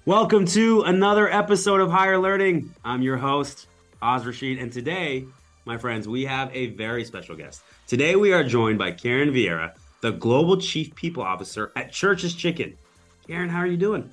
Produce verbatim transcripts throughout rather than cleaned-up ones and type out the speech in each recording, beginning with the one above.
Welcome to another episode of Higher Learning. I'm your host, Oz Rashid, and today, my friends, we have a very special guest. Today, we are joined by Karen Vieira, the Global Chief People Officer at Church's Chicken. Karen, how are you doing?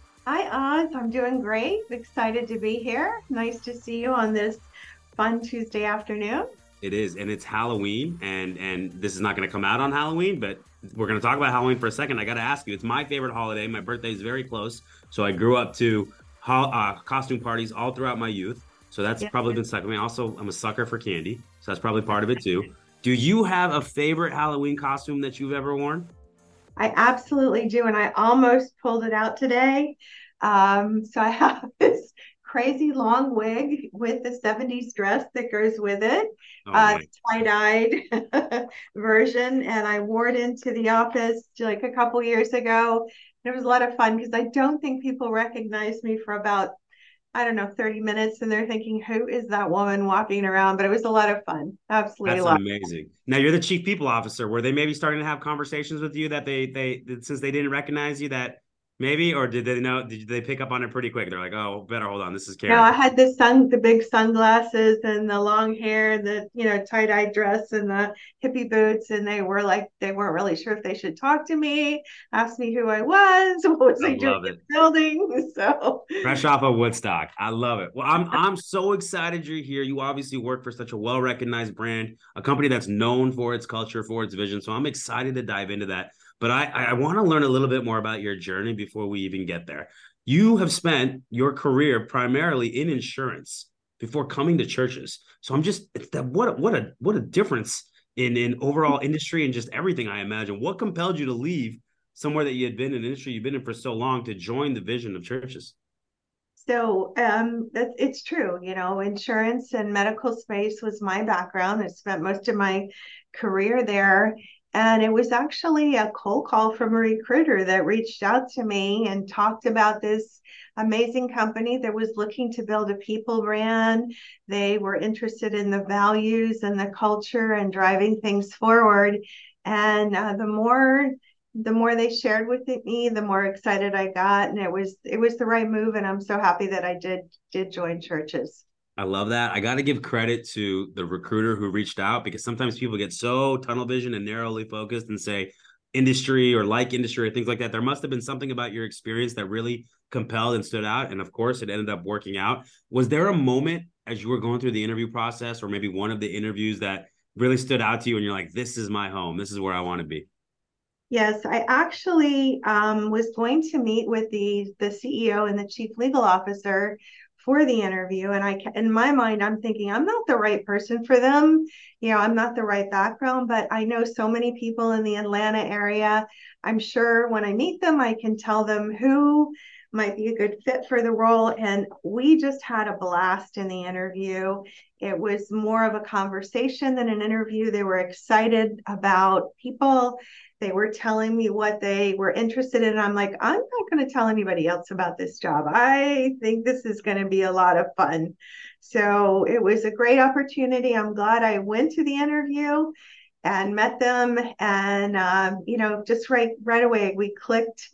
Hi, Oz. I'm doing great. Excited to be here. Nice to see you on this fun Tuesday afternoon. It is, and it's Halloween, and and this is not going to come out on Halloween, but we're going to talk about Halloween for a second. I got to ask you, it's my favorite holiday. My birthday is very close, so I grew up to ho- uh, costume parties all throughout my youth. So that's Yeah, probably been stuck with me. Also, I'm a sucker for candy, so that's probably part of it too. Do you have a favorite Halloween costume that you've ever worn? I absolutely do. And I almost pulled it out today. Um, so I have this crazy long wig with the seventies dress that goes with it, Oh, uh, nice. tie-dyed version. And I wore it into the office like a couple years ago. It was a lot of fun because I don't think people recognize me for about I don't know, thirty minutes, and they're thinking, who is that woman walking around? But it was a lot of fun. Absolutely a That's lot. amazing. Now you're the chief people officer. Were they maybe starting to have conversations with you that they they since they didn't recognize you that maybe, or did they know? Did they pick up on it pretty quick? They're like, oh, better hold on. This is No, Karen. I had the sun, the big sunglasses and the long hair, the, you know, tie-dye dress and the hippie boots. And they were like, they weren't really sure if they should talk to me, ask me who I was, what was I I doing love in it. the building. So Fresh off of Woodstock. I love it. Well, I'm I'm so excited you're here. You obviously work for such a well-recognized brand, a company that's known for its culture, for its vision. So I'm excited to dive into that. But I, I want to learn a little bit more about your journey before we even get there. You have spent your career primarily in insurance before coming to churches. So I'm just it's that what a, what a what a difference in in overall industry and just everything, I imagine. What compelled you to leave somewhere that you had been in an industry you've been in for so long to join the vision of churches? So um, that's it's true. You know, insurance and medical space was my background. I spent most of my career there. And it was actually a cold call from a recruiter that reached out to me and talked about this amazing company that was looking to build a people brand. They were interested in the values and the culture and driving things forward. And uh, the more the more they shared with me, the more excited I got, and it was it was the right move, and I'm so happy that I did did join churches. I love that. I got to give credit to the recruiter who reached out because sometimes people get so tunnel vision and narrowly focused and say industry or like industry or things like that. There must have been something about your experience that really compelled and stood out. And of course, it ended up working out. Was there a moment as you were going through the interview process or maybe one of the interviews that really stood out to you and you're like, this is my home. This is where I want to be? Yes, I actually um, was going to meet with the the C E O and the chief legal officer for the interview, and I, in my mind, I'm thinking I'm not the right person for them. You know, I'm not the right background, but I know so many people in the Atlanta area. I'm sure when I meet them, I can tell them who might be a good fit for the role. And we just had a blast in the interview. It was more of a conversation than an interview. They were excited about people. They were telling me what they were interested in. I'm like, I'm not going to tell anybody else about this job. I think this is going to be a lot of fun. So it was a great opportunity. I'm glad I went to the interview and met them. And um, you know, just right right away, we clicked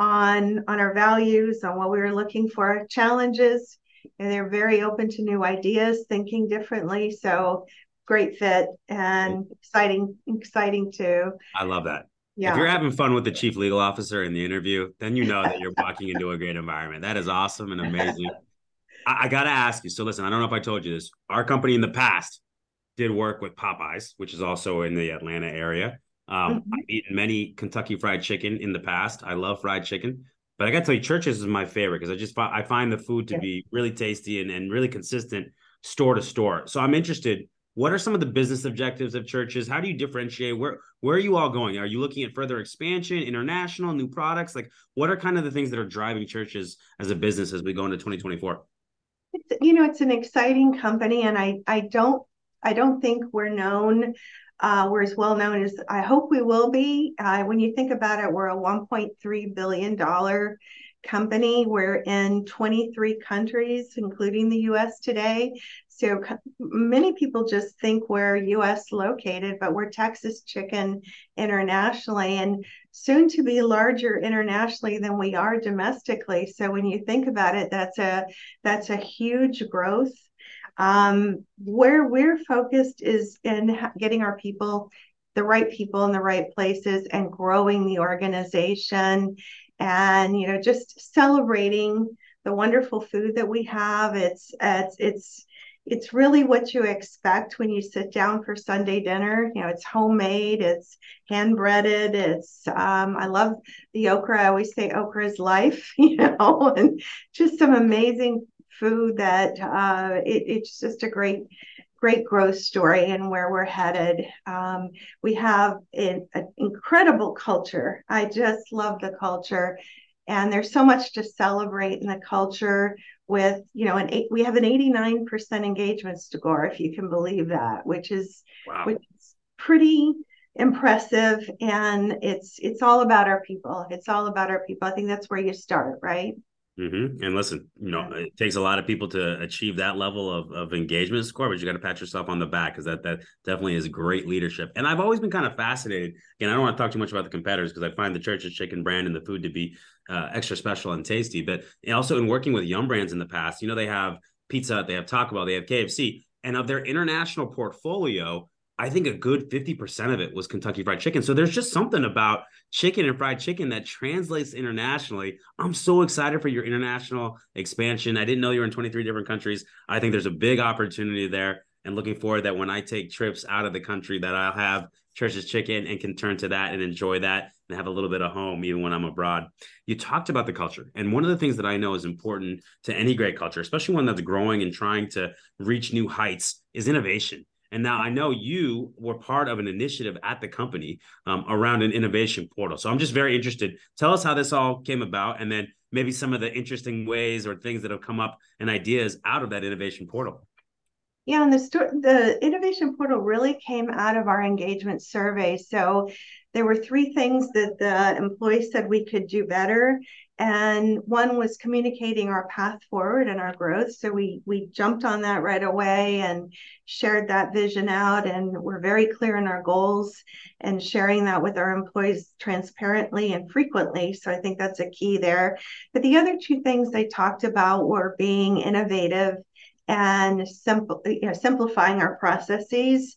on on our values, on what we were looking for, challenges, and they're very open to new ideas, thinking differently. So great fit and exciting, exciting too. I love that. If you're Yeah. having fun with the chief legal officer in the interview, then you know that you're walking into a great environment. That is awesome and amazing. I, I got to ask you. So, listen, I don't know if I told you this. Our company in the past did work with Popeyes, which is also in the Atlanta area. Um, Mhm. I've eaten many Kentucky Fried Chicken in the past. I love fried chicken, but I got to tell you, Church's is my favorite because I just I find the food to Yeah. be really tasty and, and really consistent store to store. So I'm interested. What are some of the business objectives of Church's? How do you differentiate? Where where are you all going? Are you looking at further expansion, international, new products? Like, what are kind of the things that are driving Church's as a business as we go into twenty twenty-four? It's, you know, it's an exciting company, and I I don't I don't think we're known. Uh, we're as well known as I hope we will be. Uh, when you think about it, we're a one point three billion dollar company. We're in twenty-three countries, including the U S today. So many people just think we're U S located, but we're Texas Chicken internationally, and soon to be larger internationally than we are domestically. So when you think about it, that's a that's a huge growth. Um, where we're focused is in getting our people, the right people in the right places, and growing the organization, and you know, just celebrating the wonderful food that we have. It's it's it's it's really what you expect when you sit down for Sunday dinner. You know, it's homemade, it's hand breaded, it's um, I love the okra. I always say okra is life, you know, and just some amazing food that uh, it, it's just a great great growth story and where we're headed. Um, we have an, an incredible culture. I just love the culture. And there's so much to celebrate in the culture with, you know, an eight, we have an eighty-nine percent engagement score, if you can believe that, which is, wow. which is pretty impressive. And it's, it's all about our people. It's all about our people. I think that's where you start, right? Mm-hmm. And listen, you know, yeah. It takes a lot of people to achieve that level of, of engagement score, but you got to pat yourself on the back, because that that definitely is great leadership. And I've always been kind of fascinated. Again, I don't want to talk too much about the competitors, because I find the Church's Chicken brand and the food to be uh, extra special and tasty. But also in working with Yum Brands in the past, you know, they have Pizza Hut, they have Taco Bell, they have K F C, and of their international portfolio, I think a good fifty percent of it was Kentucky Fried Chicken. So there's just something about chicken and fried chicken that translates internationally. I'm so excited for your international expansion. I didn't know you were in twenty-three different countries. I think there's a big opportunity there, and looking forward that when I take trips out of the country, that I'll have Church's Chicken and can turn to that and enjoy that and have a little bit of home even when I'm abroad. You talked about the culture. And one of the things that I know is important to any great culture, especially one that's growing and trying to reach new heights, is innovation. And now I know you were part of an initiative at the company um, around an innovation portal. So I'm just very interested. Tell us how this all came about, and then maybe some of the interesting ways or things that have come up and ideas out of that innovation portal. Yeah, and the sto- the innovation portal really came out of our engagement survey. So there were three things that the employees said we could do better. And one was communicating our path forward and our growth. So we we jumped on that right away and shared that vision out. And we're very clear in our goals and sharing that with our employees transparently and frequently. So I think that's a key there. But the other two things they talked about were being innovative and simple, you know, simplifying our processes.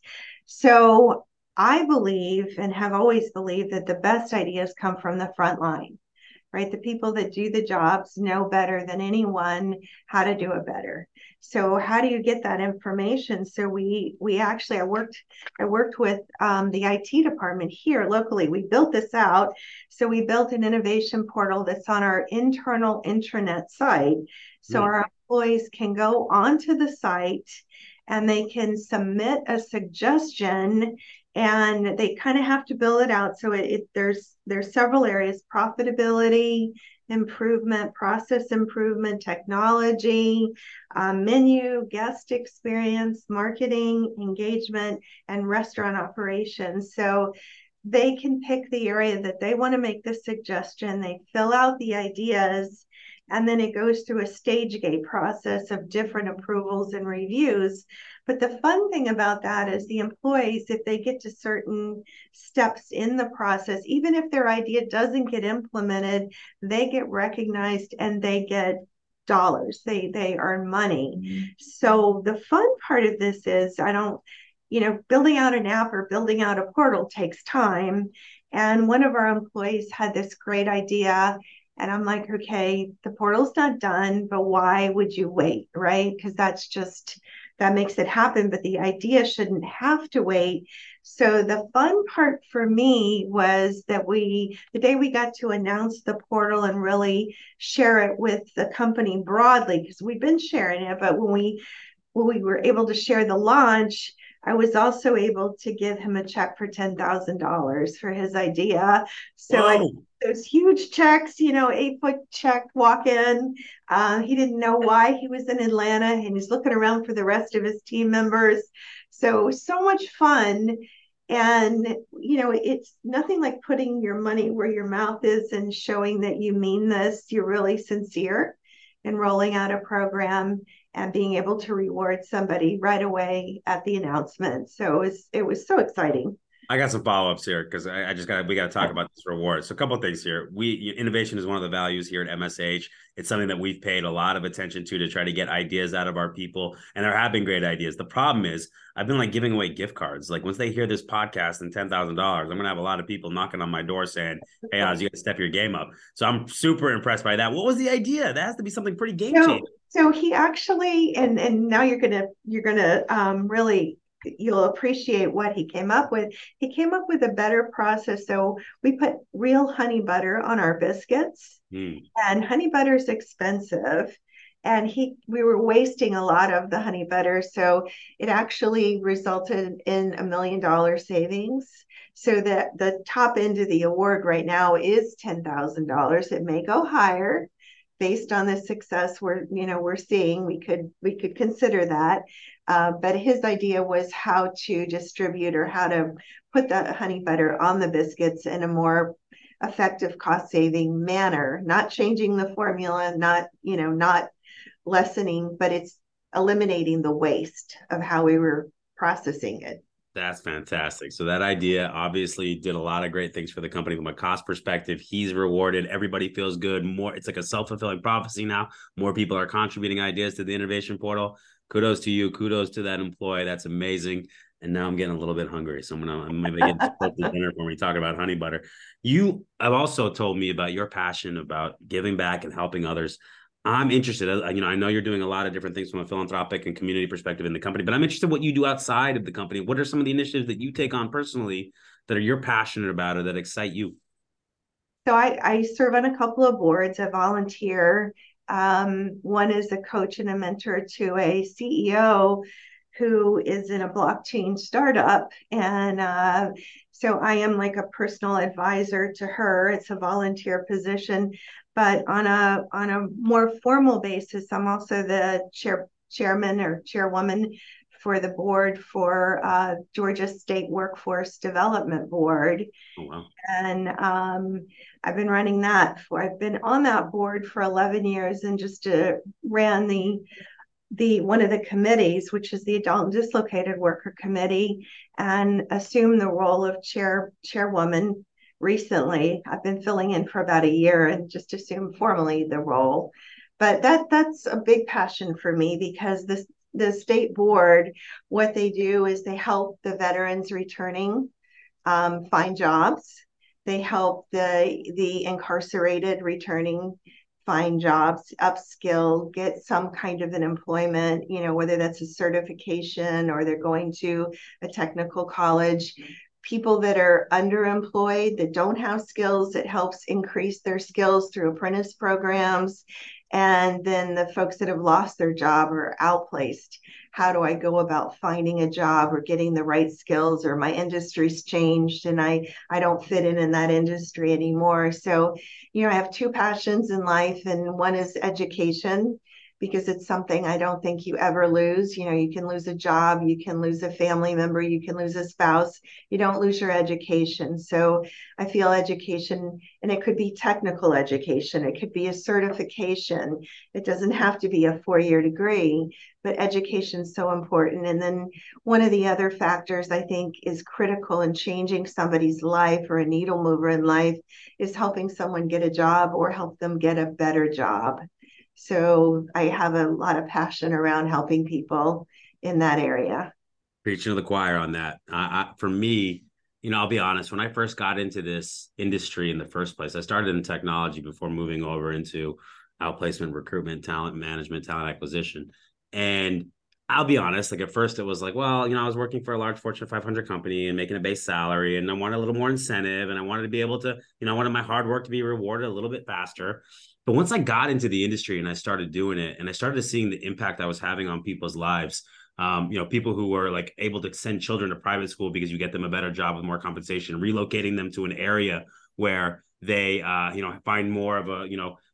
So I believe and have always believed that the best ideas come from the front line, right? The people that do the jobs know better than anyone how to do it better. So how do you get that information? So we we actually I worked I worked with um, the I T department here locally. We built this out. So we built an innovation portal that's on our internal intranet site. So mm. our employees can go onto the site and they can submit a suggestion, and they kind of have to build it out. So it, it there's there's several areas: profitability improvement, process improvement, technology, um, menu, guest experience, marketing, engagement, and restaurant operations. So they can pick the area that they want to make the suggestion. They fill out the ideas, and then it goes through a stage gate process of different approvals and reviews. But the fun thing about that is the employees, if they get to certain steps in the process, even if their idea doesn't get implemented, they get recognized and they get dollars. They they earn money. Mm-hmm. So the fun part of this is, I don't, you know, building out an app or building out a portal takes time. And one of our employees had this great idea. And I'm like, okay, the portal's not done, but why would you wait, right? Because that's just, that makes it happen, but the idea shouldn't have to wait. So the fun part for me was that we, the day we got to announce the portal and really share it with the company broadly, because we've been sharing it, but when we, when we were able to share the launch, I was also able to give him a check for ten thousand dollars for his idea. So Whoa. I those huge checks, you know, eight foot check, walk in. Uh, he didn't know why he was in Atlanta, and he's looking around for the rest of his team members. So so much fun. And, you know, it's nothing like putting your money where your mouth is and showing that you mean this, you're really sincere in rolling out a program and being able to reward somebody right away at the announcement. So it was, it was so exciting. I got some follow-ups here because I, I just got we got to talk about this reward. So a couple of things here. We innovation is one of the values here at M S H. It's something that we've paid a lot of attention to to try to get ideas out of our people, and there have been great ideas. The problem is I've been like giving away gift cards. Like once they hear this podcast and ten thousand dollars, I'm gonna have a lot of people knocking on my door saying, "Hey, Oz, you got to step your game up." So I'm super impressed by that. What was the idea? That has to be something pretty game changing. So, so he actually, and and now you're gonna you're gonna um, really you'll appreciate what he came up with. He came up with a better process. So we put real honey butter on our biscuits, mm. and honey butter is expensive. And he, we were wasting a lot of the honey butter. So it actually resulted in a million dollar savings. So that the top end of the award right now is ten thousand dollars. It may go higher based on the success we're, you know, we're seeing. We could, we could consider that. Uh, but his idea was how to distribute or how to put the honey butter on the biscuits in a more effective cost saving manner, not changing the formula, not, you know, not lessening, but it's eliminating the waste of how we were processing it. That's fantastic. So that idea obviously did a lot of great things for the company from a cost perspective. He's rewarded. Everybody feels good. More, it's like a self-fulfilling prophecy now. More people are contributing ideas to the innovation portal. Kudos to you. Kudos to that employee. That's amazing. And now I'm getting a little bit hungry. So I'm gonna I'm maybe get to dinner when we talk about honey butter. You have also told me about your passion about giving back and helping others. I'm interested. You know, I know you're doing a lot of different things from a philanthropic and community perspective in the company, but I'm interested in what you do outside of the company. What are some of the initiatives that you take on personally that are you're passionate about or that excite you? So I, I serve on a couple of boards. I volunteer. Um, one is a coach and a mentor to a C E O who is in a blockchain startup. And uh, so I am like a personal advisor to her. It's a volunteer position. But on a on a more formal basis, I'm also the chair chairman or chairwoman for the board for uh, Georgia State Workforce Development Board. Oh, wow. And um, I've been running that for, I've been on that board for eleven years and just uh, ran the the one of the committees, which is the Adult and Dislocated Worker Committee, and assumed the role of chair chairwoman recently. I've been filling in for about a year and just assumed formally the role. But that that's a big passion for me because this the state board, what they do is they help the veterans returning um, find jobs. They help the the incarcerated returning find jobs, upskill, get some kind of an employment, you know, whether that's a certification or they're going to a technical college. People that are underemployed, that don't have skills, it helps increase their skills through apprentice programs. And then the folks that have lost their job or outplaced, how do I go about finding a job or getting the right skills, or my industry's changed and I, I don't fit in in that industry anymore. So, you know, I have two passions in life, and one is education, because it's something I don't think you ever lose. You know, you can lose a job, you can lose a family member, you can lose a spouse. You don't lose your education. So I feel education, and it could be technical education, it could be a certification. It doesn't have to be a four-year degree, but education is so important. And then one of the other factors I think is critical in changing somebody's life or a needle mover in life is helping someone get a job or help them get a better job. So I have a lot of passion around helping people in that area. Preaching to the choir on that. Uh, I, for me, you know, I'll be honest, when I first got into this industry in the first place, I started in technology before moving over into outplacement, recruitment, talent management, talent acquisition. And I'll be honest, like at first it was like, well, you know, I was working for a large Fortune five hundred company and making a base salary, and I wanted a little more incentive, and I wanted to be able to, you know, I wanted my hard work to be rewarded a little bit faster. But once I got into the industry and I started doing it, and I started seeing the impact I was having on people's lives, um, you know, people who were like able to send children to private school because you get them a better job with more compensation, relocating them to an area where they, uh, you know, find more of a, you know,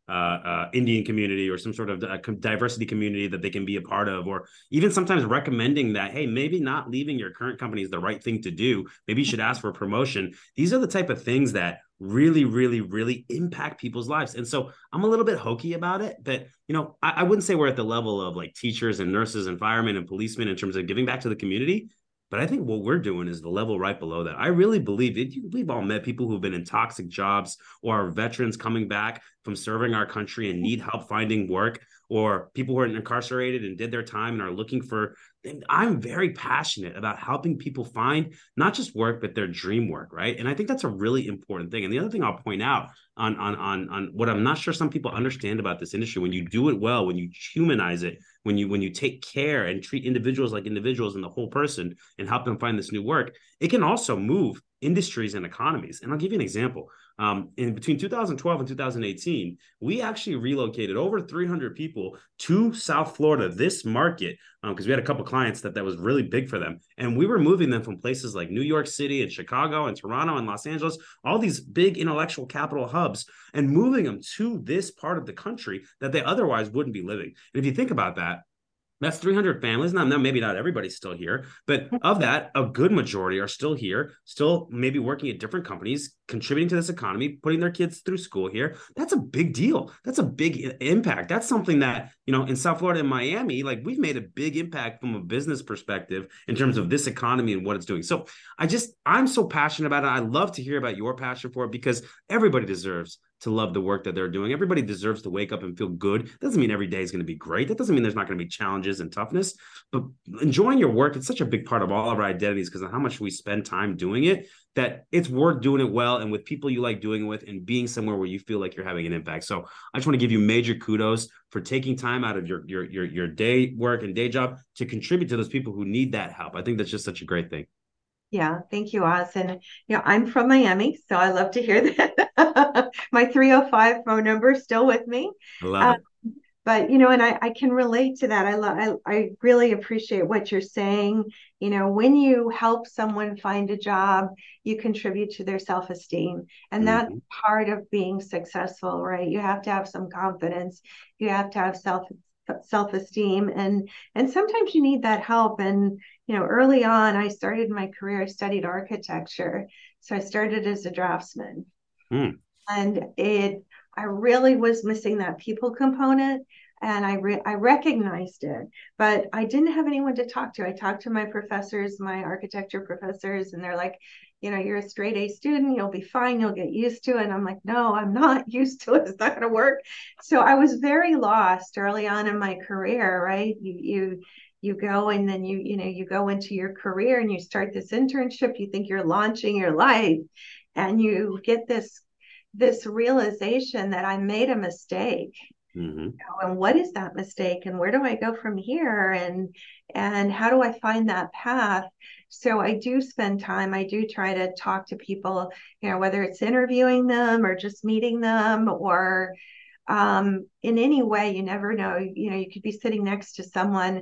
uh, uh, Indian community or some sort of uh, diversity community that they can be a part of, or even sometimes recommending that, hey, maybe not leaving your current company is the right thing to do. Maybe you should ask for a promotion. These are the type of things that really, really, really impact people's lives. And so I'm a little bit hokey about it, but, you know, I, I wouldn't say we're at the level of like teachers and nurses and firemen and policemen in terms of giving back to the community. But I think what we're doing is the level right below that. I really believe it. We've all met people who've been in toxic jobs, or are veterans coming back from serving our country and need help finding work, or people who are incarcerated and did their time and are looking for. I'm very passionate about helping people find not just work, but their dream work, right? And I think that's a really important thing. And the other thing I'll point out on, on, on, on what I'm not sure some people understand about this industry, when you do it well, when you humanize it, when you when you take care and treat individuals like individuals and the whole person and help them find this new work, it can also move industries and economies. And I'll give you an example. Um, in between two thousand twelve and two thousand eighteen, we actually relocated over three hundred people to South Florida, this market, because um, we had a couple of clients that that was really big for them. And we were moving them from places like New York City and Chicago and Toronto and Los Angeles, all these big intellectual capital hubs, and moving them to this part of the country that they otherwise wouldn't be living. And if you think about that, that's three hundred families. Now, maybe not everybody's still here, but of that, a good majority are still here, still maybe working at different companies, contributing to this economy, putting their kids through school here. That's a big deal. That's a big impact. That's something that, you know, in South Florida and Miami, like we've made a big impact from a business perspective in terms of this economy and what it's doing. So I just, I'm so passionate about it. I love to hear about your passion for it, because everybody deserves to love the work that they're doing. Everybody deserves to wake up and feel good. Doesn't mean every day is going to be great. That doesn't mean there's not going to be challenges and toughness, but enjoying your work, it's such a big part of all of our identities because of how much we spend time doing it, that it's worth doing it well and with people you like doing it with and being somewhere where you feel like you're having an impact. So I just want to give you major kudos for taking time out of your, your, your, your day work and day job to contribute to those people who need that help. I think that's just such a great thing. Yeah, thank you, Oz. And you know, I'm from Miami, so I love to hear that. My three oh five phone number is still with me. I love Um, it. but you know, and I, I can relate to that. I love I, I really appreciate what you're saying. You know, when you help someone find a job, you contribute to their self-esteem. And that's Mm-hmm. part of being successful, right? You have to have some confidence, you have to have self self-esteem, and and sometimes you need that help. And you know, early on, I started my career, I studied architecture, so I started as a draftsman. Mm. And it I really was missing that people component, and I re- I recognized it, but I didn't have anyone to talk to. I talked to my professors, my architecture professors, and they're like, you know, you're a straight A student, you'll be fine, you'll get used to it. And I'm like, no, I'm not used to it. It's not going to work. So I was very lost early on in my career, right? You you you go and then you you know you go into your career and you start this internship. You think you're launching your life, and you get this this realization that I made a mistake. Mm-hmm. You know, and what is that mistake, and where do I go from here, and and how do I find that path? So I do spend time, I do try to talk to people, you know, whether it's interviewing them or just meeting them, or um, in any way. You never know, you know, you could be sitting next to someone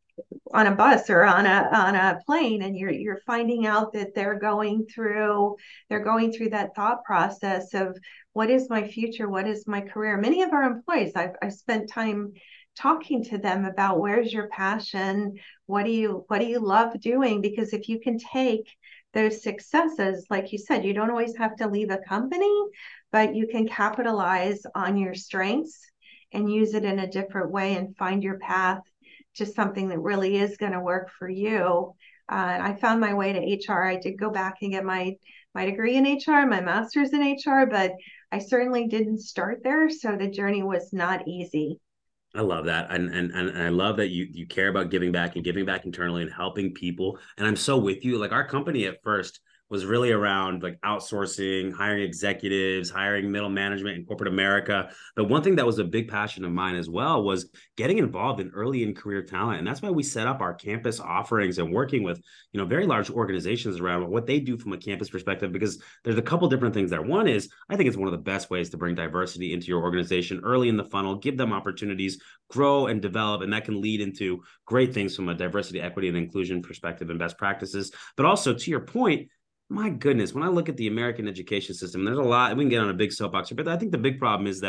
on a bus or on a on a plane, and you're you're finding out that they're going through they're going through that thought process of, what is my future, what is my career. Many of our employees, I've, I've spent time talking to them about, where's your passion, what do you what do you love doing? Because if you can take those successes, like you said, you don't always have to leave a company, but you can capitalize on your strengths and use it in a different way and find your path to something that really is going to work for you. Uh, and I found my way to H R. I did go back and get my my degree in H R, my master's in H R, but I certainly didn't start there. So the journey was not easy. I love that. And, and and I love that you you care about giving back and giving back internally and helping people. And I'm so with you. Like, our company at first was really around like outsourcing, hiring executives, hiring middle management in corporate America. But one thing that was a big passion of mine as well was getting involved in early in career talent. And that's why we set up our campus offerings and working with, you know, very large organizations around what they do from a campus perspective, because there's a couple different things there. One is, I think it's one of the best ways to bring diversity into your organization early in the funnel, give them opportunities, grow and develop. And that can lead into great things from a diversity, equity, and inclusion perspective and best practices. But also, to your point, my goodness, when I look at the American education system, there's a lot, we can get on a big soapbox here, but I think the big problem is that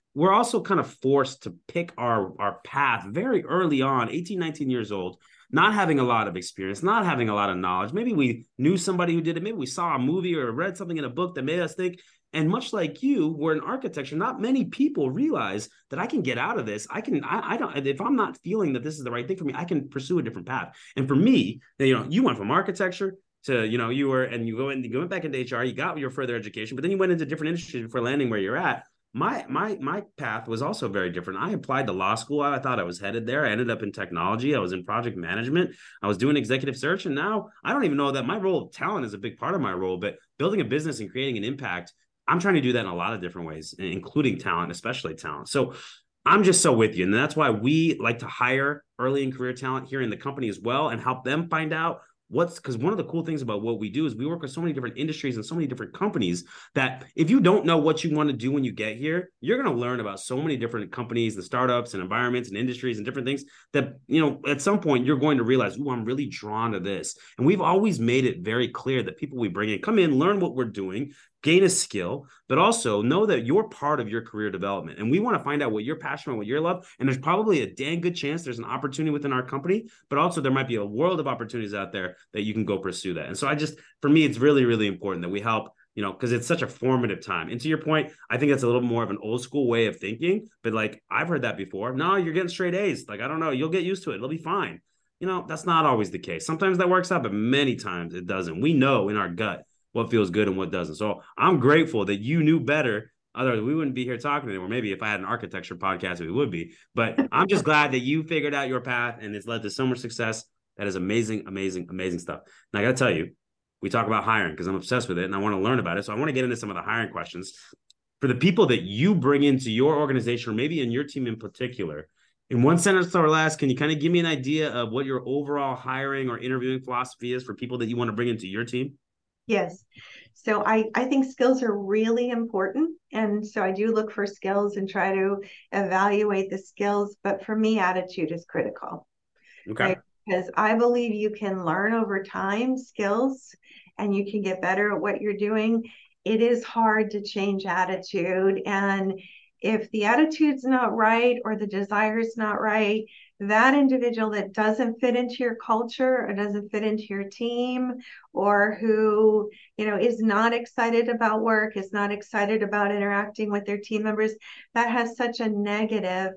we're also kind of forced to pick our, our path very early on, eighteen, nineteen years old, not having a lot of experience, not having a lot of knowledge. Maybe we knew somebody who did it. Maybe we saw a movie or read something in a book that made us think. And much like you, we're in architecture, not many people realize that I can get out of this. I can, I, I don't, if I'm not feeling that this is the right thing for me, I can pursue a different path. And for me, you know, you went from architecture to, you know, you were, and you go in, you went back into H R, you got your further education, but then you went into different industries before landing where you're at. My my my path was also very different. I applied to law school. I thought I was headed there. I ended up in technology. I was in project management. I was doing executive search. And now I don't even know that my role of talent is a big part of my role, but building a business and creating an impact, I'm trying to do that in a lot of different ways, including talent, especially talent. So I'm just so with you. And that's why we like to hire early in career talent here in the company as well and help them find out what's, because one of the cool things about what we do is we work with so many different industries and so many different companies that if you don't know what you want to do when you get here, you're going to learn about so many different companies and startups and environments and industries and different things that, you know, at some point you're going to realize, oh, I'm really drawn to this. And we've always made it very clear that people we bring in come in, learn what we're doing, gain a skill, but also know that you're part of your career development. And we want to find out what you're passionate, what you love. And there's probably a dang good chance there's an opportunity within our company, but also there might be a world of opportunities out there that you can go pursue that. And so I just, for me, it's really, really important that we help, you know, because it's such a formative time. And to your point, I think that's a little more of an old school way of thinking, but like I've heard that before. No, you're getting straight A's. Like, I don't know, you'll get used to it. It'll be fine. You know, that's not always the case. Sometimes that works out, but many times it doesn't. We know in our gut what feels good and what doesn't. So I'm grateful that you knew better. Otherwise, we wouldn't be here talking anymore. Maybe if I had an architecture podcast, we would be. But I'm just glad that you figured out your path and it's led to so much success. That is amazing, amazing, amazing stuff. And I got to tell you, we talk about hiring because I'm obsessed with it and I want to learn about it. So I want to get into some of the hiring questions. For the people that you bring into your organization, or maybe in your team in particular, in one sentence or less, can you kind of give me an idea of what your overall hiring or interviewing philosophy is for people that you want to bring into your team? Yes. So I, I think skills are really important. And so I do look for skills and try to evaluate the skills. But for me, attitude is critical. Okay. Right? Because I believe you can learn over time skills and you can get better at what you're doing. It is hard to change attitude. And if the attitude's not right or the desire's not right, that individual that doesn't fit into your culture or doesn't fit into your team, or who, you know, is not excited about work, is not excited about interacting with their team members, that has such a negative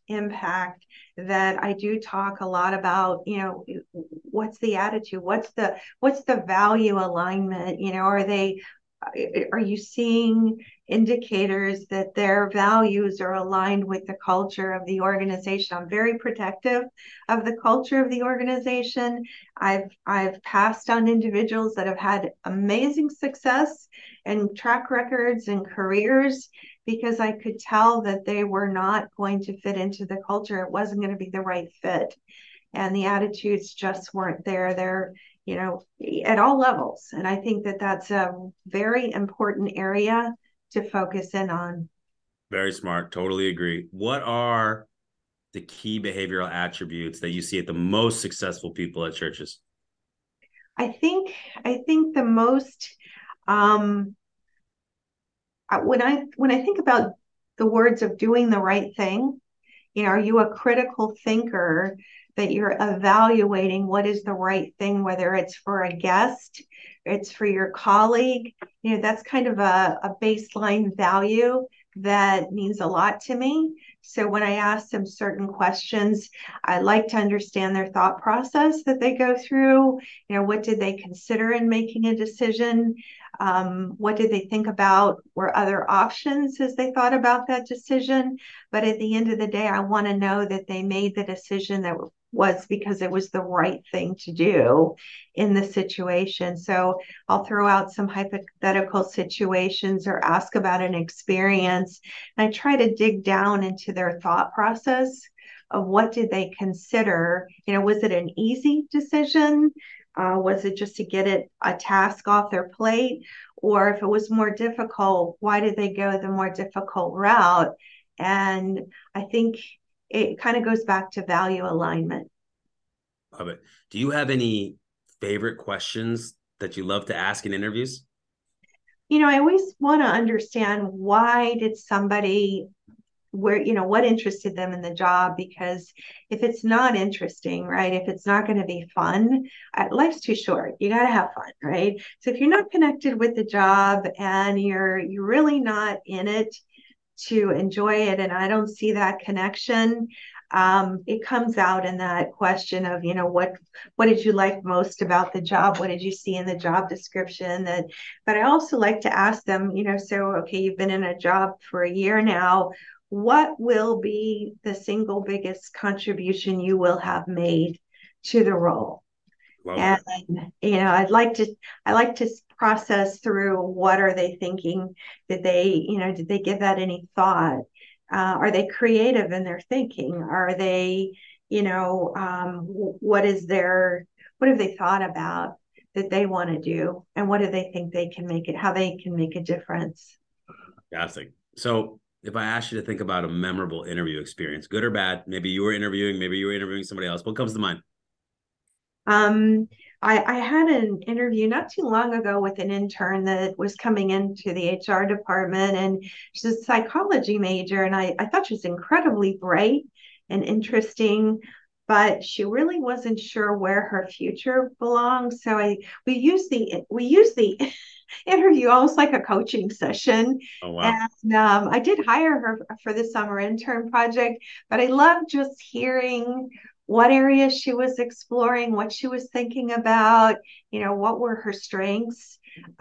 impact that I do talk a lot about, you know, what's the attitude? What's the, what's the value alignment? You know, are they, are you seeing indicators that their values are aligned with the culture of the organization? I'm very protective of the culture of the organization. I've I've passed on individuals that have had amazing success and track records and careers because I could tell that they were not going to fit into the culture. It wasn't going to be the right fit. And the attitudes just weren't there. They're, you know, at all levels. And I think that that's a very important area to focus in on. Very smart. Totally agree. What are the key behavioral attributes that you see at the most successful people at churches? I think, I think the most, um, when I, when I think about the words of doing the right thing, you know, are you a critical thinker that you're evaluating what is the right thing, whether it's for a guest, it's for your colleague? You know, that's kind of a, a baseline value that means a lot to me. So when I ask them certain questions, I like to understand their thought process that they go through. You know, what did they consider in making a decision? Um, what did they think about? Were other options as they thought about that decision? But at the end of the day, I want to know that they made the decision that was because it was the right thing to do in the situation. So I'll throw out some hypothetical situations or ask about an experience. And I try to dig down into their thought process of what did they consider? You know, was it an easy decision? Uh, was it just to get it a task off their plate? Or if it was more difficult, why did they go the more difficult route? And I think it kind of goes back to value alignment. Love it. Do you have any favorite questions that you love to ask in interviews? You know, I always want to understand, why did somebody where, you know, what interested them in the job, because if it's not interesting, right, if it's not going to be fun, uh, life's too short. You got to have fun, right? So if you're not connected with the job and you're you're really not in it to enjoy it, and I don't see that connection, um, it comes out in that question of, you know, what what did you like most about the job? What did you see in the job description? That, but I also like to ask them, you know, so okay, you've been in a job for a year now. What will be the single biggest contribution you will have made to the role? Love And that. you know, I'd like to I like to process through, what are they thinking? Did they, you know, did they give that any thought? Uh, are they creative in their thinking? Are they, you know, um, what is their, what have they thought about that they want to do? And what do they think they can make it, how they can make a difference? Fantastic. So if I asked you to think about a memorable interview experience, good or bad, maybe you were interviewing, maybe you were interviewing somebody else, what comes to mind? Um, I, I had an interview not too long ago with an intern that was coming into the H R department, and she's a psychology major, and I, I thought she was incredibly bright and interesting, but she really wasn't sure where her future belonged. So I we used the we used the interview almost like a coaching session. Oh, wow. And um, I did hire her for the summer intern project, but I loved just hearing what areas she was exploring, what she was thinking about, you know, what were her strengths.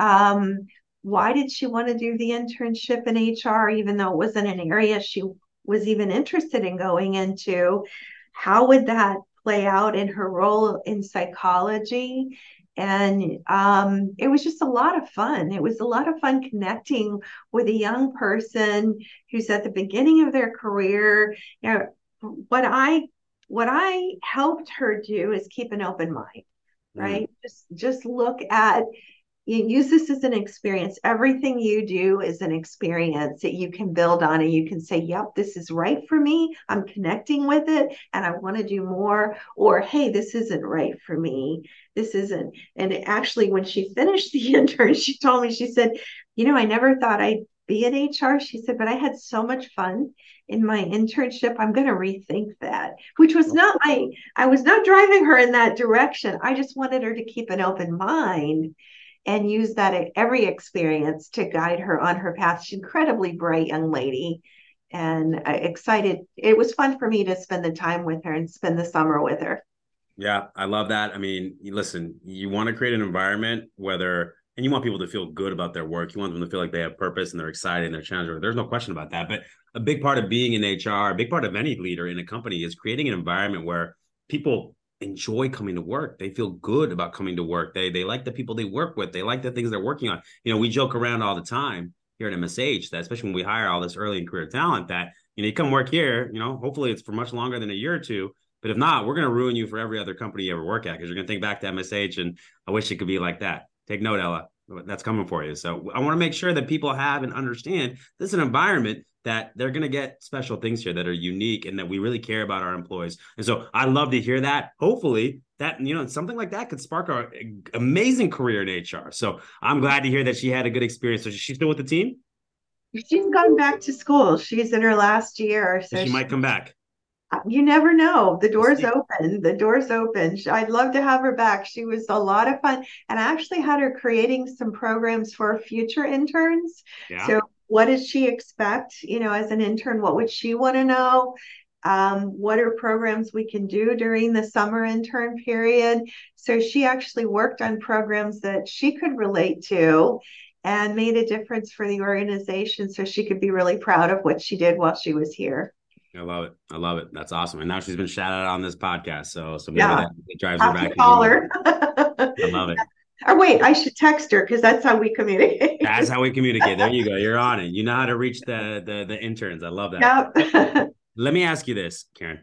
Um, why did she want to do the internship in H R, even though it wasn't an area she was even interested in going into? How would that play out in her role in psychology? And um, it was just a lot of fun. It was a lot of fun connecting with a young person who's at the beginning of their career. You know, what I what I helped her do is keep an open mind, right? Mm. Just just look at, you use this as an experience. Everything you do is an experience that you can build on, and you can say, yep, this is right for me. I'm connecting with it and I want to do more. Or, hey, this isn't right for me. This isn't. And actually, when she finished the intern, she told me, she said, you know, I never thought I'd be in H R. She said, but I had so much fun in my internship. I'm going to rethink that, which was not my, I was not driving her in that direction. I just wanted her to keep an open mind and use that at every experience to guide her on her path. She's an incredibly bright young lady, and excited. It was fun for me to spend the time with her and spend the summer with her. Yeah, I love that. I mean, listen, you want to create an environment whether, and you want people to feel good about their work. You want them to feel like they have purpose and they're excited and they're challenged. There's no question about that. But a big part of being in H R, a big part of any leader in a company is creating an environment where people enjoy coming to work. They feel good about coming to work. They they like the people they work with. They like the things they're working on. You know, we joke around all the time here at M S H that, especially when we hire all this early in career talent, that, you know, you come work here, you know, hopefully it's for much longer than a year or two. But if not, we're going to ruin you for every other company you ever work at, because you're going to think back to M S H and I wish it could be like that. Take note, Ella. That's coming for you. So I want to make sure that people have and understand this is an environment that they're going to get special things here that are unique and that we really care about our employees. And so I love to hear that. Hopefully that, you know, something like that could spark our amazing career in H R. So I'm glad to hear that she had a good experience. So she's still with the team? She's gone back to school. She's in her last year. So she, she might come back. You never know. The door's open. The door's open. I'd love to have her back. She was a lot of fun. And I actually had her creating some programs for future interns. Yeah. So what does she expect, you know, as an intern? What would she want to know? Um, what are programs we can do during the summer intern period? So she actually worked on programs that she could relate to and made a difference for the organization, so she could be really proud of what she did while she was here. I love it. I love it. That's awesome. And now she's been shouted out on this podcast. So, so maybe yeah. that drives her back. Call her. I love it. Or wait, I should text her, because that's how we communicate. That's how we communicate. There you go. You're on it. You know how to reach the the, the interns. I love that. Yep. Let me ask you this, Karen.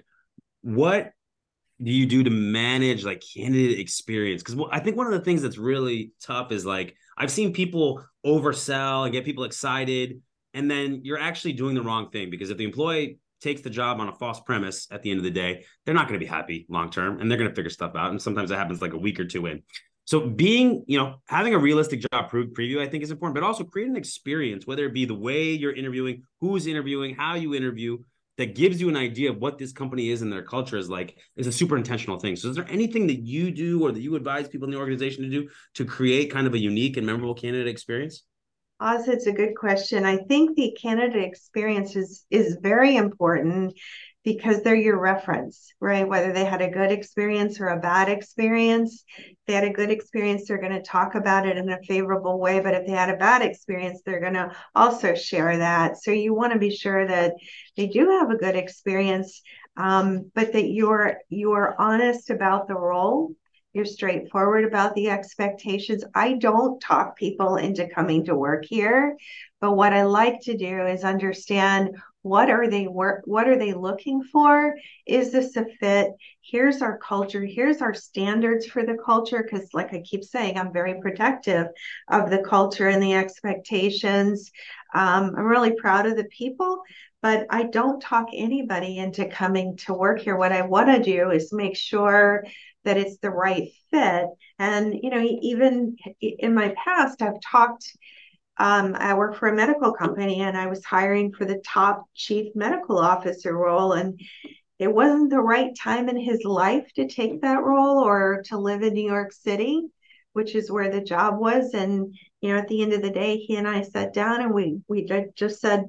What do you do to manage like candidate experience? Because I think one of the things that's really tough is, like, I've seen people oversell and get people excited, and then you're actually doing the wrong thing, because if the employee takes the job on a false premise, at the end of the day, they're not going to be happy long term, and they're going to figure stuff out. And sometimes that happens like a week or two in. So being, you know, having a realistic job pre- preview, I think is important, but also create an experience, whether it be the way you're interviewing, who's interviewing, how you interview, that gives you an idea of what this company is and their culture is like, is a super intentional thing. So is there anything that you do or that you advise people in the organization to do to create kind of a unique and memorable candidate experience? Oz, it's a good question. I think the candidate experience is, is very important because they're your reference, right? Whether they had a good experience or a bad experience. If they had a good experience, they're going to talk about it in a favorable way. But if they had a bad experience, they're going to also share that. So you want to be sure that they do have a good experience, um, but that you're you're honest about the role. You're straightforward about the expectations. I don't talk people into coming to work here, but what I like to do is understand what are they work what are they looking for? Is this a fit? Here's our culture. Here's our standards for the culture. Because like I keep saying, I'm very protective of the culture and the expectations. Um, I'm really proud of the people, but I don't talk anybody into coming to work here. What I want to do is make sure that it's the right fit. And, you know, even in my past, I've talked, um, I work for a medical company and I was hiring for the top chief medical officer role. And it wasn't the right time in his life to take that role or to live in New York City, which is where the job was. And, you know, at the end of the day, he and I sat down and we, we just said,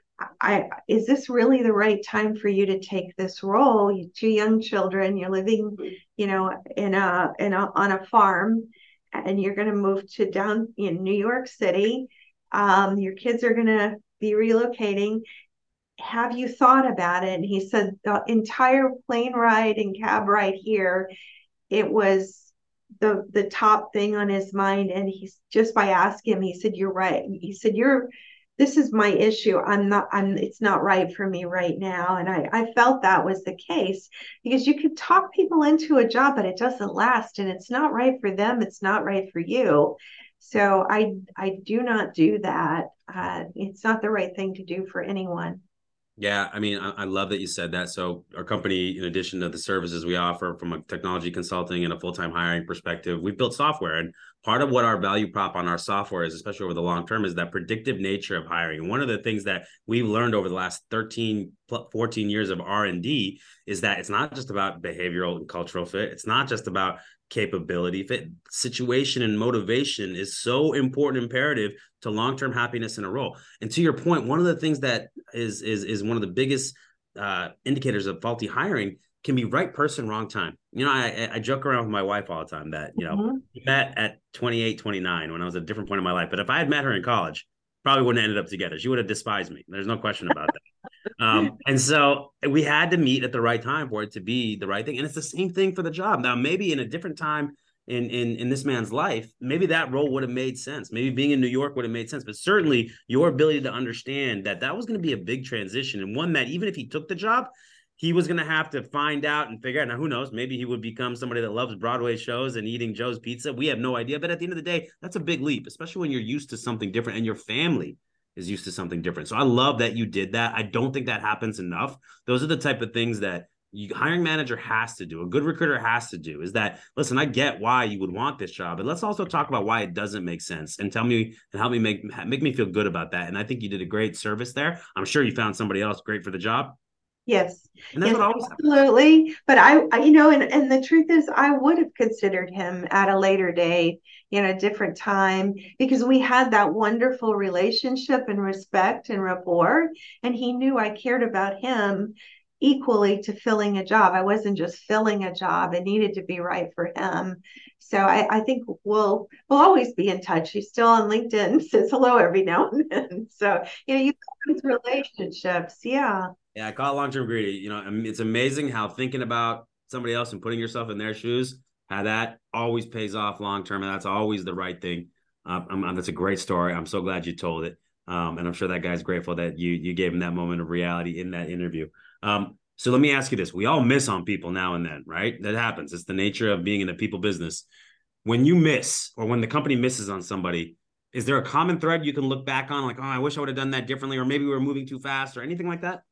I, is this really the right time for you to take this role? You two young children, you're living, you know, in a in a on a farm, and you're going to move to down in New York City. Um, your kids are going to be relocating. Have you thought about it? And he said the entire plane ride and cab ride here, it was the the top thing on his mind. And he's just by asking him, he said, "You're right." He said, "You're." This is my issue. I'm not, I'm, it's not right for me right now. And I, I felt that was the case because you could talk people into a job, but it doesn't last and it's not right for them. It's not right for you. So I, I do not do that. Uh, it's not the right thing to do for anyone. Yeah, I mean, I, I love that you said that. So, our company, in addition to the services we offer from a technology consulting and a full time hiring perspective, we've built software. And part of what our value prop on our software is, especially over the long term, is that predictive nature of hiring. And one of the things that we've learned over the last thirteen, fourteen years of R and D is that it's not just about behavioral and cultural fit. It's not just about capability fit. Situation and motivation is so important, imperative to long-term happiness in a role. And to your point, one of the things that is is is one of the biggest uh, indicators of faulty hiring can be right person, wrong time. You know, I, I joke around with my wife all the time that, you know, Mm-hmm. we met at twenty-eight, twenty-nine when I was at a different point in my life. But if I had met her in college, probably wouldn't have ended up together. She would have despised me. There's no question about that. Um, and so we had to meet at the right time for it to be the right thing. And it's the same thing for the job. Now, maybe in a different time in in in this man's life, maybe that role would have made sense. Maybe being in New York would have made sense. But certainly your ability to understand that that was going to be a big transition and one that even if he took the job, he was going to have to find out and figure out. Now, who knows? Maybe he would become somebody that loves Broadway shows and eating Joe's Pizza. We have no idea. But at the end of the day, that's a big leap, especially when you're used to something different and your family is used to something different. So I love that you did that. I don't think that happens enough. Those are the type of things that you hiring manager has to do. A good recruiter has to do is that, listen, I get why you would want this job, but let's also talk about why it doesn't make sense and tell me and help me make, make me feel good about that. And I think you did a great service there. I'm sure you found somebody else great for the job. Yes, And that's yes, what always happens. absolutely. But I, I, you know, and, and the truth is, I would have considered him at a later date, you know, a different time, because we had that wonderful relationship and respect and rapport. And he knew I cared about him equally to filling a job. I wasn't just filling a job, it needed to be right for him. So I, I think we'll we'll always be in touch. He's still on LinkedIn, says hello every now and then. So, you know, you these relationships, yeah. Yeah, I call it long-term greedy. You know, I mean, it's amazing how thinking about somebody else and putting yourself in their shoes, how that always pays off long-term, and that's always the right thing. Uh, I'm, that's a great story. I'm so glad you told it, um, and I'm sure that guy's grateful that you you gave him that moment of reality in that interview. Um, so let me ask you this: we all miss on people now and then, right? That happens. It's the nature of being in the people business. When you miss, or when the company misses on somebody, is there a common thread you can look back on, like, oh, I wish I would have done that differently, or maybe we were moving too fast, or anything like that?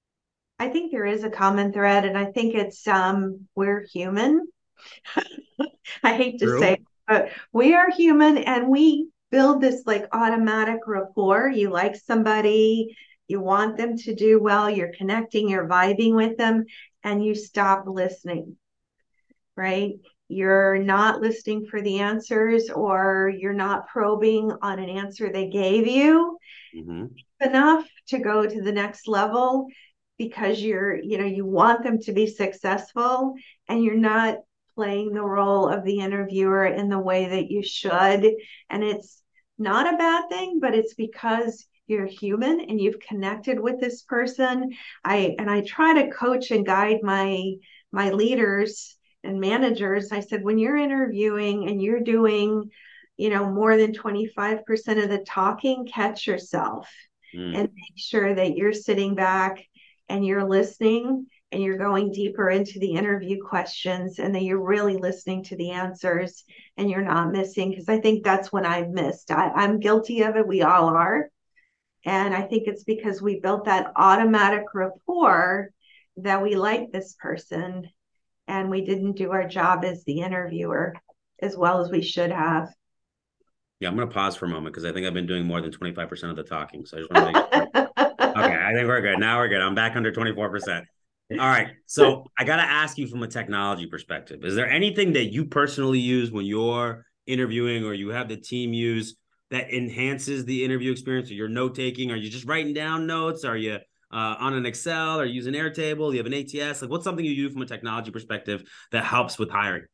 I think there is a common thread, and I think it's um we're human. I hate to say True. it, But we are human and we build this like automatic rapport. You like somebody, you want them to do well, you're connecting, you're vibing with them, and you stop listening, right? You're not listening for the answers, or you're not probing on an answer they gave you mm-hmm. enough to go to the next level, because you're, you know, you want them to be successful, and you're not playing the role of the interviewer in the way that you should. And it's not a bad thing, but it's because you're human and you've connected with this person. I and I try to coach and guide my my leaders and managers. I said, when you're interviewing and you're doing, you know, more than twenty-five percent of the talking, catch yourself mm. and make sure that you're sitting back and you're listening and you're going deeper into the interview questions, and that you're really listening to the answers and you're not missing. Because I think that's when I missed. I, I'm guilty of it. We all are. And I think it's because we built that automatic rapport that we like this person, and we didn't do our job as the interviewer as well as we should have. Yeah, I'm going to pause for a moment because I think I've been doing more than twenty-five percent of the talking. So I just want to make sure. Okay, I think we're good. Now we're good. I'm back under twenty-four percent. All right. So I got to ask you from a technology perspective, is there anything that you personally use when you're interviewing, or you have the team use, that enhances the interview experience? Or you're note taking? Are you just writing down notes? Are you uh, on an Excel, or using Airtable? Do you have an A T S? Like, what's something you do from a technology perspective that helps with hiring?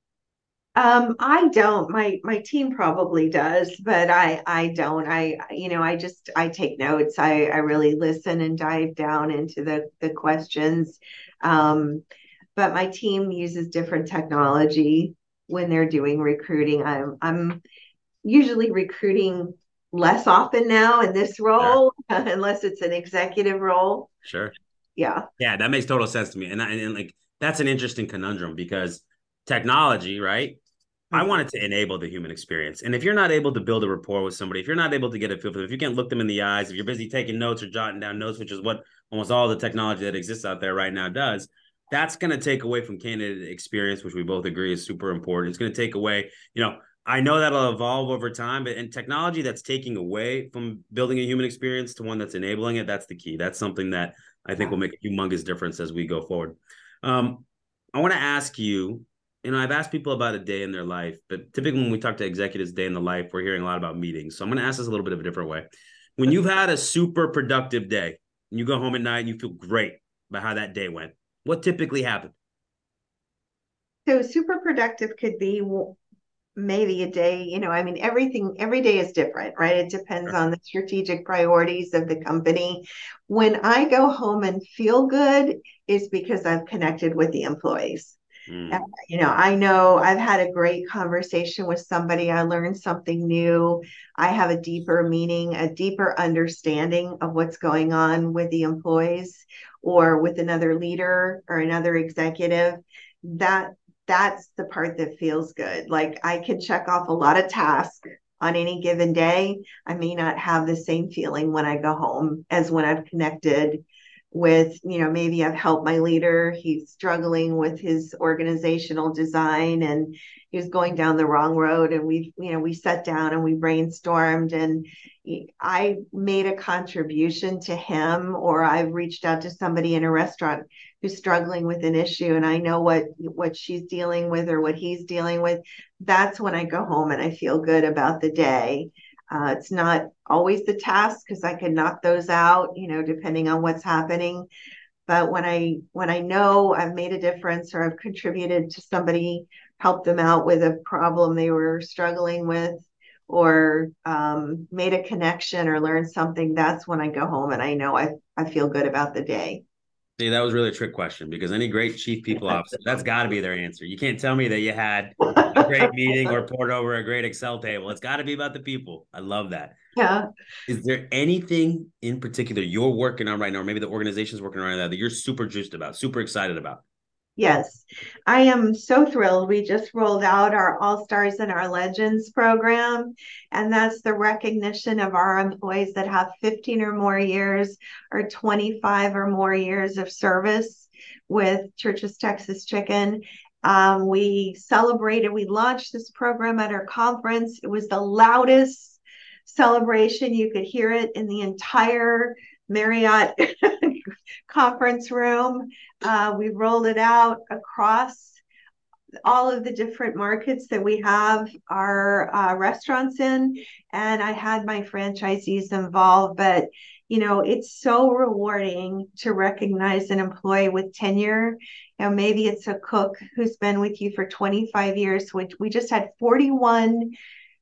Um, I don't. My my team probably does, but I I don't. I you know I just I take notes. I I really listen and dive down into the the questions. Um, but my team uses different technology when they're doing recruiting. I'm I'm usually recruiting less often now in this role, sure. unless it's an executive role. Sure. Yeah. Yeah, that makes total sense to me, and and, and like that's an interesting conundrum, because technology, right? I want it to enable the human experience. And if you're not able to build a rapport with somebody, if you're not able to get a feel for them, if you can't look them in the eyes, if you're busy taking notes or jotting down notes, which is what almost all the technology that exists out there right now does, that's going to take away from candidate experience, which we both agree is super important. It's going to take away, you know, I know that'll evolve over time, but in technology that's taking away from building a human experience to one that's enabling it, that's the key. That's something that I think will make a humongous difference as we go forward. Um, I want to ask you, you know, I've asked people about a day in their life, but typically when we talk to executives day in the life, we're hearing a lot about meetings. So I'm going to ask this a little bit of a different way. When you've had a super productive day and you go home at night and you feel great about how that day went, what typically happened? So super productive could be maybe a day, you know, I mean, everything, every day is different, right? It depends sure. on the strategic priorities of the company. When I go home and feel good, is because I've connected with the employees. Mm. And, you know, I know I've had a great conversation with somebody. I learned something new. I have a deeper meaning, a deeper understanding of what's going on with the employees or with another leader or another executive. That that's the part that feels good. Like I can check off a lot of tasks on any given day. I may not have the same feeling when I go home as when I've connected with, you know, maybe I've helped my leader. He's struggling with his organizational design and he was going down the wrong road. And we, you know, we sat down and we brainstormed and I made a contribution to him, or I've reached out to somebody in a restaurant who's struggling with an issue and I know what, what she's dealing with or what he's dealing with. That's when I go home and I feel good about the day. Uh, it's not always the task because I can knock those out, you know, depending on what's happening. But when I when I know I've made a difference or I've contributed to somebody, helped them out with a problem they were struggling with, or um, made a connection or learned something, that's when I go home and I know I, I feel good about the day. See, that was really a trick question because any great chief people officer, that's got to be their answer. You can't tell me that you had a great meeting or poured over a great Excel table. It's got to be about the people. I love that. Yeah. Is there anything in particular you're working on right now, or maybe the organization's working on right now that you're super juiced about, super excited about? Yes, I am so thrilled. We just rolled out our All Stars and our Legends program, and that's the recognition of our employees that have fifteen or more years or twenty-five or more years of service with Church's Texas Chicken. Um, we celebrated, we launched this program at our conference. It was the loudest celebration. You could hear it in the entire Marriott conference room. Uh, we rolled it out across all of the different markets that we have our uh, restaurants in, and I had my franchisees involved. But you know, it's so rewarding to recognize an employee with tenure. You know, maybe it's a cook who's been with you for twenty-five years, which we just had forty-one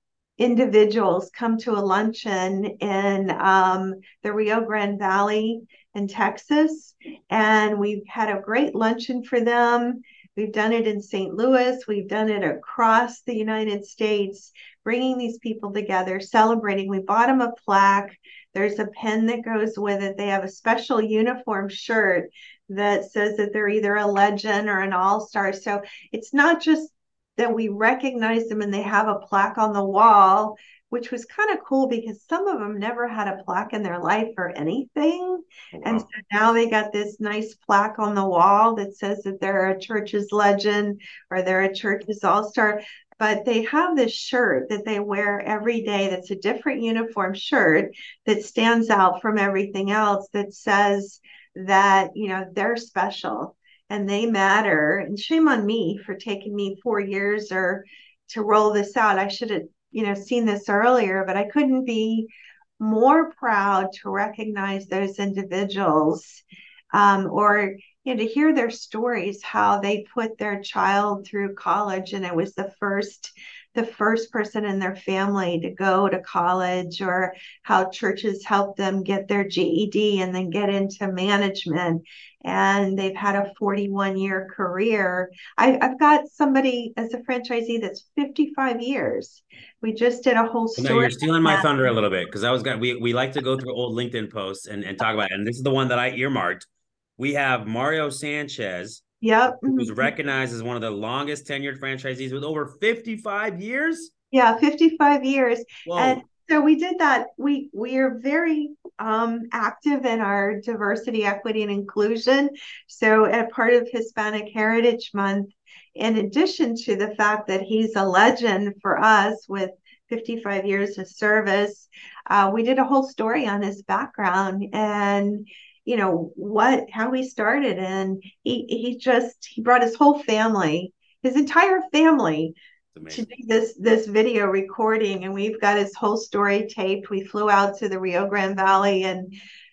individuals come to a luncheon in um, the Rio Grande Valley in Texas, and we've had a great luncheon for them. We've done it in Saint Louis. We've done it across the United States, bringing these people together, celebrating. We bought them a plaque. There's a pen that goes with it. They have a special uniform shirt that says that they're either a legend or an all-star. So it's not just that we recognize them and they have a plaque on the wall, which was kind of cool because some of them never had a plaque in their life or anything. Oh, wow. And so now they got this nice plaque on the wall that says that they're a church's legend or they're a church's all-star. But they have this shirt that they wear every day that's a different uniform shirt that stands out from everything else, that says that, you know, they're special and they matter. And shame on me for taking me four years or to roll this out. I should have, you know, seen this earlier, but I couldn't be more proud to recognize those individuals, um, or, you know, to hear their stories, how they put their child through college. And it was the first, the first person in their family to go to college, or how churches helped them get their G E D and then get into management. And they've had a forty-one year career. I, I've got somebody as a franchisee that's fifty-five years. We just did a whole story. No, you're stealing my thunder a little bit, because I was going we we like to go through old LinkedIn posts and, and talk about it. And this is the one that I earmarked. We have Mario Sanchez. Yep. Who was recognized as one of the longest tenured franchisees with over fifty-five years. Yeah, fifty-five years. Whoa. And so we did that. We we are very um, active in our diversity, equity, and inclusion. So at part of Hispanic Heritage Month, in addition to the fact that he's a legend for us with fifty-five years of service, uh, we did a whole story on his background and, you know, what, how he started. And he, he just, he brought his whole family, his entire family to do this, this video recording. And we've got his whole story taped. We flew out to the Rio Grande Valley, and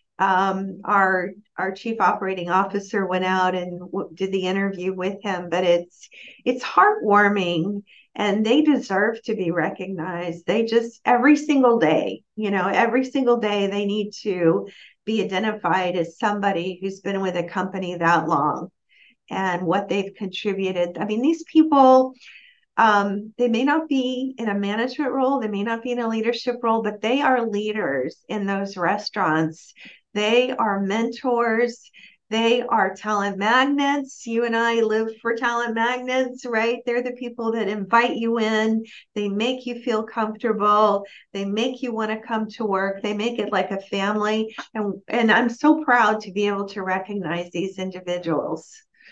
um, our, our chief operating officer went out and w- did the interview with him. But it's, it's heartwarming, and they deserve to be recognized. They just, every single day, you know, every single day they need to be identified as somebody who's been with a company that long and what they've contributed. I mean, these people, um, they may not be in a management role, they may not be in a leadership role, but they are leaders in those restaurants. They are mentors. They are talent magnets. You and I live for talent magnets, right? They're the people that invite you in. They make you feel comfortable. They make you want to come to work. They make it like a family. And, and I'm so proud to be able to recognize these individuals.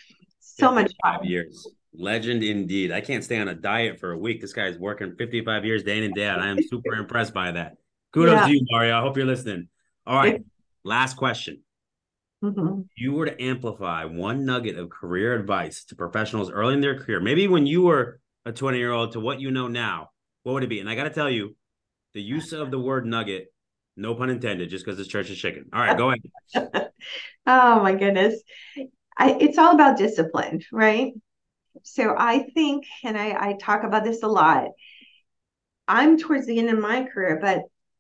So much fun. Years. Legend indeed. I can't stay on a diet for a week. This guy's working fifty-five years day in and day out. I am super impressed by that. Kudos yeah. to you, Mario. I hope you're listening. All right. Last question. Mm-hmm. If you were to amplify one nugget of career advice to professionals early in their career, maybe when you were a twenty-year-old to what you know now, what would it be? And I got to tell you, the use of the word nugget, no pun intended, just because it's church's chicken. All right, go ahead. Oh, my goodness. I, it's all about discipline, right? So I think, and I, I talk about this a lot, I'm towards the end of my career, but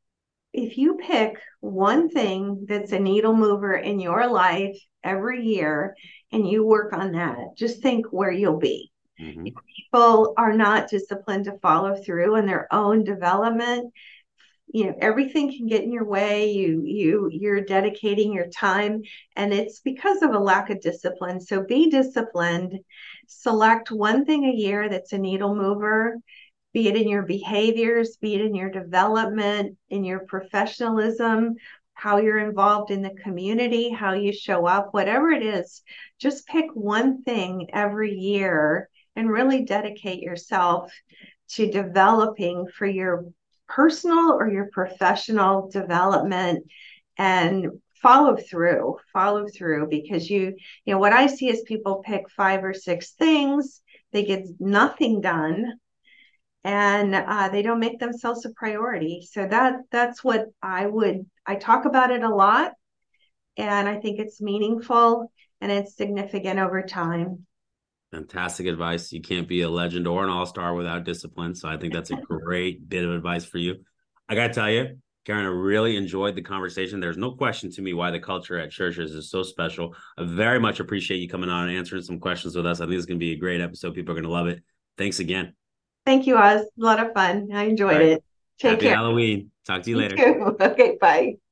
if you pick one thing that's a needle mover in your life every year and you work on that, just think where you'll be. Mm-hmm. If people are not disciplined to follow through in their own development, you know, everything can get in your way. You, you, you're dedicating your time, and it's because of a lack of discipline. So be disciplined. Select one thing a year that's a needle mover, be it in your behaviors, be it in your development, in your professionalism, how you're involved in the community, how you show up, whatever it is. Just pick one thing every year and really dedicate yourself to developing for your personal or your professional development, and follow through, follow through, because you, you know, what I see is people pick five or six things, they get nothing done, and uh, they don't make themselves a priority. So that that's what I would, I talk about it a lot, and I think it's meaningful and it's significant over time. Fantastic advice. You can't be a legend or an all-star without discipline. So I think that's a great bit of advice for you. I got to tell you, Karen, I really enjoyed the conversation. There's no question to me why the culture at Church's is so special. I very much appreciate you coming on and answering some questions with us. I think it's going to be a great episode. People are going to love it. Thanks again. Thank you, Oz. A lot of fun. I enjoyed right. it. Take Happy care. Halloween. Talk to you, You later. too. Okay, bye.